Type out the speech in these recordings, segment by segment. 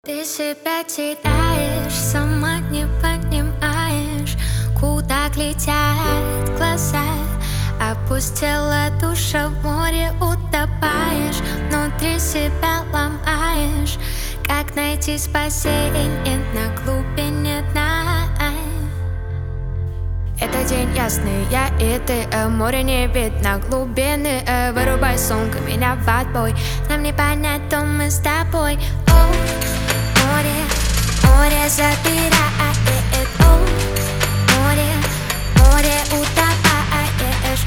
Ты себя теряешь, сама не понимаешь, куда глядят глаза. Опустила душа в море, утопаешь, внутри себя ломаешь. Как найти спасение на глубине дна? Это день ясный, я и ты, море не видно глубины. Вырубай сумку, меня в отбой, нам не понять, то мы с тобой. Море, море забирает, море, море утопаешь,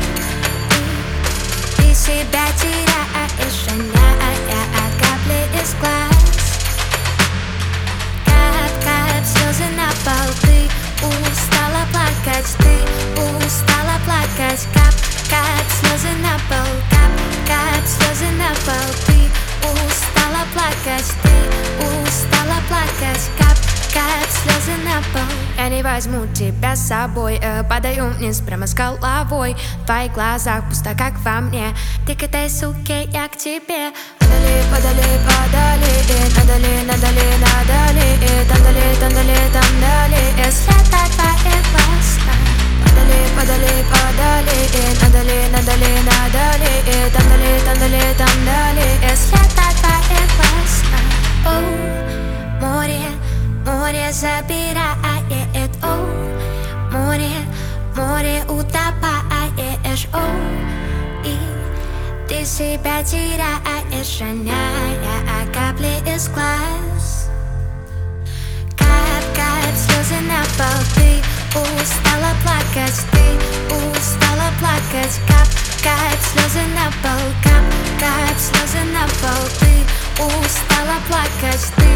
ты себя теряешь, роняя капли из глаз. Кап-кап слезы на пол, ты устала плакать, ты устала плакать. Кап-кап слезы на пол, кап-кап слезы на пол, ты устала плакать, ты устала плакать. Кап-кап слезы на пол. Я не возьму тебя с собой, падаю вниз прямо с головой. В твоих глазах пусто, как во мне. Ты к этой суке, я к тебе. Подали, подали, подали, надали, надали, надали, там дали, там дали, там дали. След от твоих глаз. Подали, подали, подали, надали, надали, надали, там дали, там дали, там дали. След от твоих глаз. Море, море забирает, море, море утопаешь, и ты себя теряешь, роняя капли из глаз. Кап-кап слезы на пол, ты устала плакать, ты устала плакать. Кап-кап слезы на пол, кап-кап слезы на пол, ты устала плакать, ты